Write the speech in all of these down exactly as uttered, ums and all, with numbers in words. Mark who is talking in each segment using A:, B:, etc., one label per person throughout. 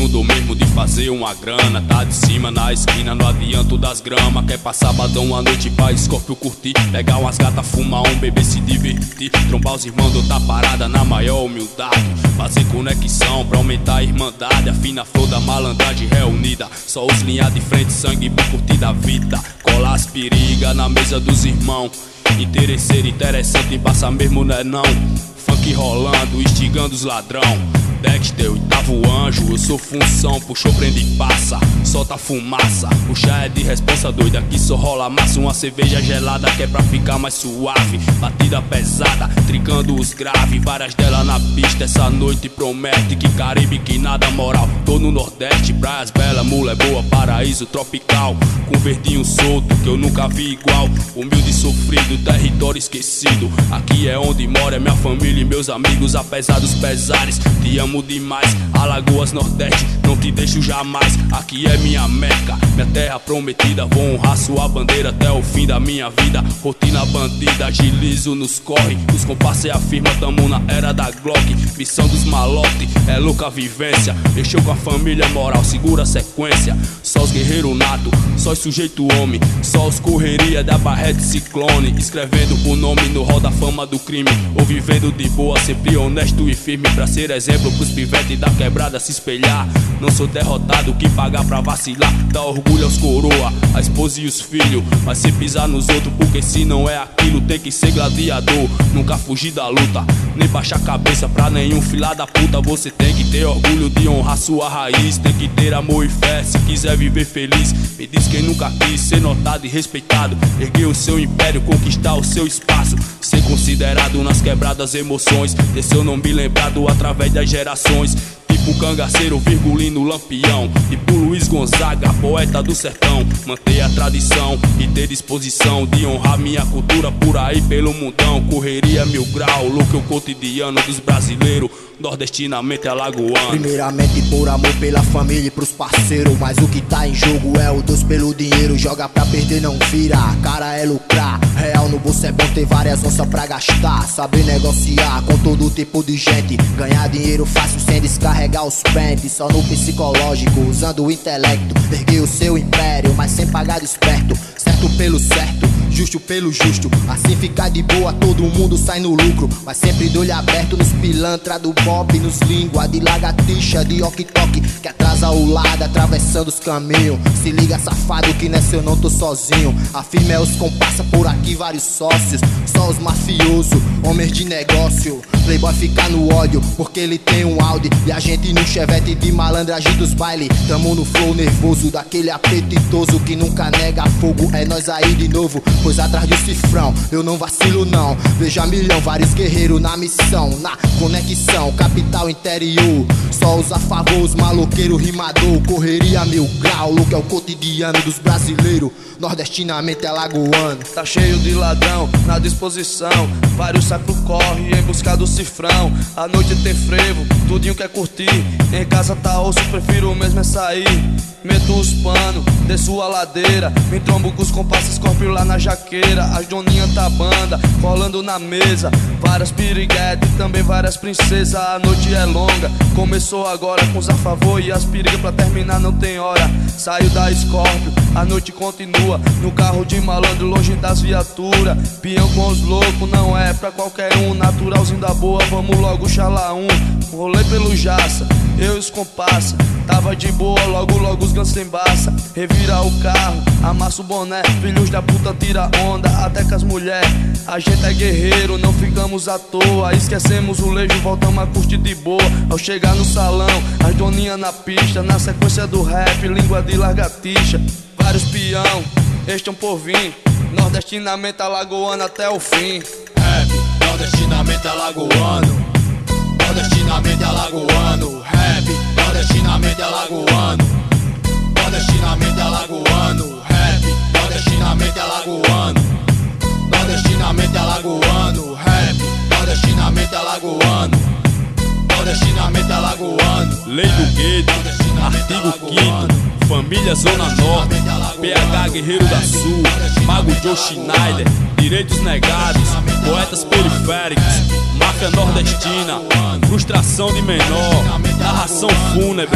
A: não dou mesmo de fazer uma grana. Tá de cima na esquina, no adianto das gramas. Quer passar sabadão à noite pra Scorpio curtir, pegar umas gatas, fumar um, beber, se divertir, trombar os irmãos de outra parada na maior humildade, fazer conexão pra aumentar a irmandade. A fina flor da malandragem reunida, só os linha de frente, sangue por curtir da vida. Colar as periga na mesa dos irmãos, interesseiro interessante, embaça mesmo não é não. Funk rolando, instigando os ladrão. Dexter, oitavo anjo, eu sou função. Puxou, prende e passa, solta fumaça. Puxa é de responsa doida, aqui só rola massa. Uma cerveja gelada que é pra ficar mais suave. Batida pesada, trincando os graves. Várias delas na pista, essa noite promete. Que Caribe, que nada moral. Tô no Nordeste, praias belas, mulher boa, paraíso tropical. Com verdinho solto, que eu nunca vi igual. Humilde e sofrido, território esquecido. Aqui é onde mora minha família e meus amigos. Apesar dos pesares, te amo demais. Alagoas, Nordeste, não te deixo jamais. Aqui é minha meca, minha terra prometida. Vou honrar sua bandeira até o fim da minha vida. Rotina bandida, agilizo nos corre. Os compassos é a firma, tamo na era da Glock. Missão dos malote, é louca vivência. Mexeu com a família moral, segura a sequência. Só os guerreiros nato, só os sujeito homem. Só os correria da barrete ciclone. Escrevendo o nome no hall da fama do crime. Ou vivendo de boa, sempre honesto e firme. Pra ser exemplo pros pivetes da quebrada se espelhar. Não sou derrotado, que pagar pra vacilar. Dá orgulho aos coroa, a esposa e os filhos. Mas se pisar nos outros, porque se não é aquilo, tem que ser gladiador. Nunca fugir da luta, nem baixar a cabeça pra nenhum filha da puta. Você tem que ter orgulho de honrar sua raiz. Tem que ter amor e fé se quiser viver feliz. Me diz quem nunca quis ser notado e respeitado. Erguer o seu império, conquistar o seu espaço. Ser considerado nas quebradas emoções. Ter seu nome lembrado através das gerações. Tipo cangaceiro, virgulino, lampião. Tipo Luiz Gonzaga, poeta do sertão. Manter a tradição e ter disposição de honrar minha cultura por aí pelo mundão. Correria mil grau, louco é o cotidiano dos brasileiros. Nordestinamente alagoano.
B: Primeiramente por amor pela família e pros parceiros. Mas o que tá em jogo é o doce pelo dinheiro. Joga pra perder, não vira, a cara é lucrar. Real no bolso é bom ter várias onças pra gastar. Saber negociar com todo tipo de gente. Ganhar dinheiro fácil sem descarregar os pentes. Só no psicológico, usando o intelecto. Erguer o seu império, mas sem pagar desperto. Certo pelo certo, justo pelo justo. Assim fica de boa, todo mundo sai no lucro. Mas sempre de olho aberto nos pilantra do Bob, nos língua de lagartixa, de ok-tok, que atrasa o lado, atravessando os caminhos. Se liga safado que nessa eu não tô sozinho. A firma é os compassa, por aqui vários sócios. Só os mafiosos, homens de negócio. Playboy fica no ódio, porque ele tem um Audi. E a gente no chevette de malandragem dos baile. Tamo no flow nervoso, daquele apetitoso que nunca nega fogo. É nós aí de novo, pois atrás do cifrão eu não vacilo não. Veja milhão, vários guerreiros na missão. Na conexão, capital interior. Só os a favor, os maloqueiros rimador. Correria mil grau, louco é o cotidiano dos brasileiros. Nordestinamente alagoano.
C: Tá cheio de ladrão, na disposição. Vários sacos corre em busca do cifrão. A noite tem frevo, tudinho quer curtir. Em casa tá osso, prefiro mesmo é sair. Meto os panos, desço a ladeira. Me trombo com os compassos, Scorpio lá na jaqueira. As doninhas tá banda, rolando na mesa. Várias piriguetes e também várias princesas. A noite é longa, começou agora com os a favor e as perigas pra terminar não tem hora. Saio da Scorpio, a noite continua. No carro de malandro, longe das viaturas. Pião com os loucos, não é pra qualquer um. Naturalzinho da boa, vamos logo xalar um. Rolei pelo Jaça, eu e os compassa. Tava de boa, logo logo os gansos embaça. Revira o carro, amassa o boné. Filhos da puta tira onda, até com as mulheres. A gente é guerreiro, não ficamos à toa. Esquecemos o lejo, voltamos a curtir de boa. Ao chegar no salão, as doninhas na pista. Na sequência do rap, língua de lagartixa. Vários peão, este é um por vir. Nordestinamente alagoano até o fim.
A: Rap, nordestinamente alagoano. Nordestinamente alagoano. Rap, nordestinamente alagoano. Nordestinamente alagoano. Rap, nordestinamente alagoano. Nordestinamente alagoano. Rap, nordestinamente alagoano. Nordestinamente alagoano. Lei do Gueto, artigo quinto. Família Zona Norte, P H Guerreiro da Sul, Mago Joe Schneider, direitos negados, poetas periféricos, máfia nordestina, frustração de menor, narração fúnebre,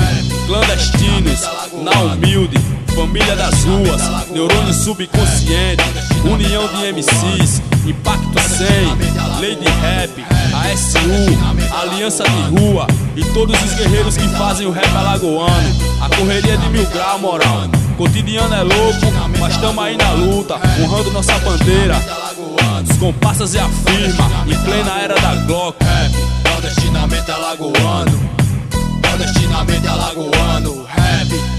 A: clandestinos, na humilde, família das ruas, neurônio subconsciente, união de M Cs, Impacto cem, Lei de Rap, A S U, Aliança de Rua e todos os guerreiros que fazem o rap alagoano. A correria de mil grau, moral. Cotidiano é louco, mas tamo aí na luta, honrando nossa bandeira. Os comparsas e a firma, em plena era da Glock.
B: Rap, nordestinamente alagoano, nordestinamente alagoano. Rap,